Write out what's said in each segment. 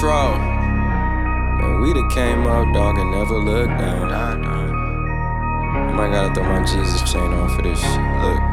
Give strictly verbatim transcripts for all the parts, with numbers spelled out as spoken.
Metro. Man, we done came up, dog, and never looked down. I might gotta throw my Jesus chain on for this shit.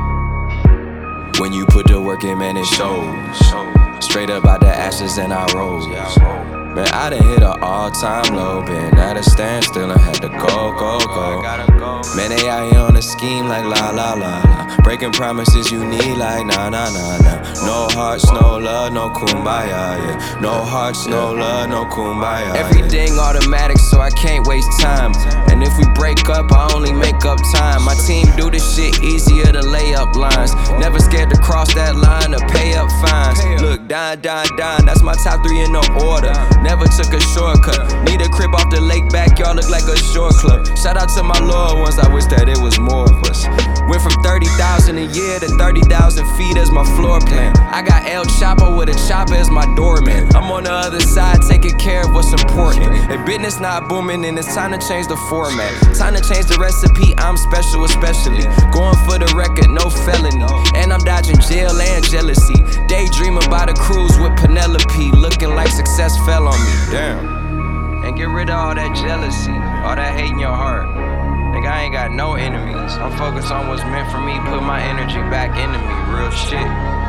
Look. When you put the work in, man, it shows. Straight up out the ashes and I rose. Man, I done hit an all-time low, been at a standstill and had to go, go, go. Man, they out here on a scheme like la, la, la, la. Breaking promises you need like nah, nah, nah, nah. No hearts, no love, no kumbaya, yeah. No hearts, no love, no kumbaya. Everything automatic, so I can't waste time. And if we break up, I only make up time. My team do this shit easier than lay up lines. Never scared to cross that line or pay up fines. Look, dine, dine, dine, that's my top three in no order. Never took a shortcut. Need a crib off the lake backyard, look like a short club. Shout out to my loyal ones, I wish that it was more of us. Went from thirty thousand a year to thirty thousand feet as my floor plan. I got El Chapo with a chopper as my doorman. I'm on the other side taking care of what's important. If business not booming, then it's time to change the format. Time to change the recipe, I'm special especially. Going for the record, no felony. And I'm dodging jail and jealousy. Daydreaming about a cruise with Penelope. Looking like success fell on me, damn. And get rid of all that jealousy, all that hate in your heart. Nigga, I ain't got no enemies. I'm focused on what's meant for me, put my energy back into me, real shit,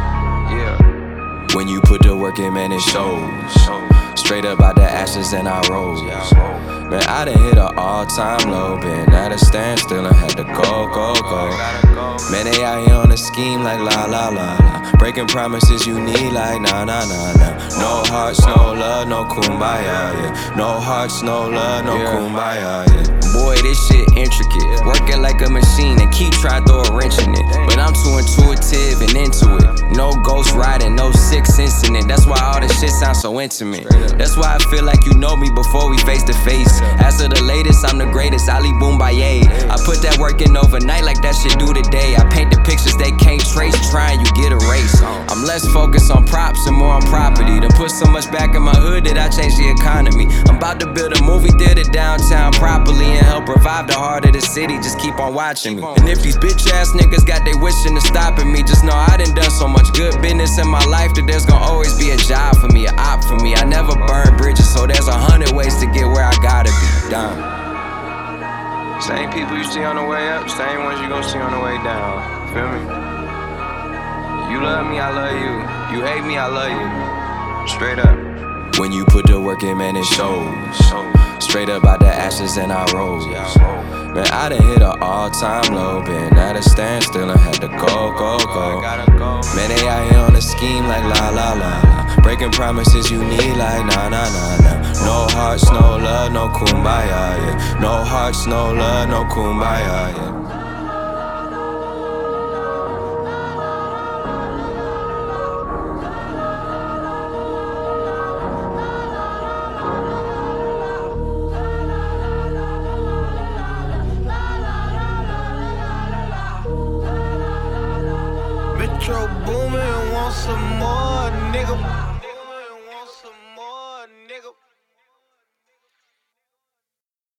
yeah. When you put the work in, man, it shows. Straight up out the ashes and I rose. Man, I done hit an all-time low, been at a standstill and had to go, go, go. Man, they out here on a scheme like la, la, la, la. Breaking promises you need like nah, nah, nah, nah. No hearts, no love, no kumbaya, yeah. No hearts, no love, no kumbaya, yeah. Boy, this shit intricate. Working like a machine and keep trying to throw a wrench in it. But I'm too intuitive and into it. No ghost riding, no sixth incident. That's why all this shit sounds so intimate. That's why I feel like you know me before we face to face. As of the latest, I'm the greatest, Ali Boombaye. I put that work in overnight like that shit do today. I paint the pictures they can't trace, trying you get erased. I'm less focused on props and more on property. Done put so much back in my hood that I changed the economy. I'm about to build a movie theater downtown properly and help revive the heart of the city, just keep on watching me. And if these bitch ass niggas got they wishing to stopping me, just know I done done so much good business in my life that there's gonna always be a job for me, a op for me. I never burn bridges, so there's a hundred ways to get where I gotta be. Done. Same people you see on the way up, same ones you gonna see on the way down. Feel me? You love me, I love you. You hate me, I love you. Straight up. When you put the work in, man, it shows. Straight up out the ashes and I rose. Man, I done hit an all-time low, been at a standstill and had to go, go, go. Man, they out here on a scheme like la, la, la, la. Breaking promises you need like nah, nah, nah, nah. No hearts, no love, no kumbaya, yeah. No hearts, no love, no kumbaya, yeah. Metro Boomin, want some more, nigga.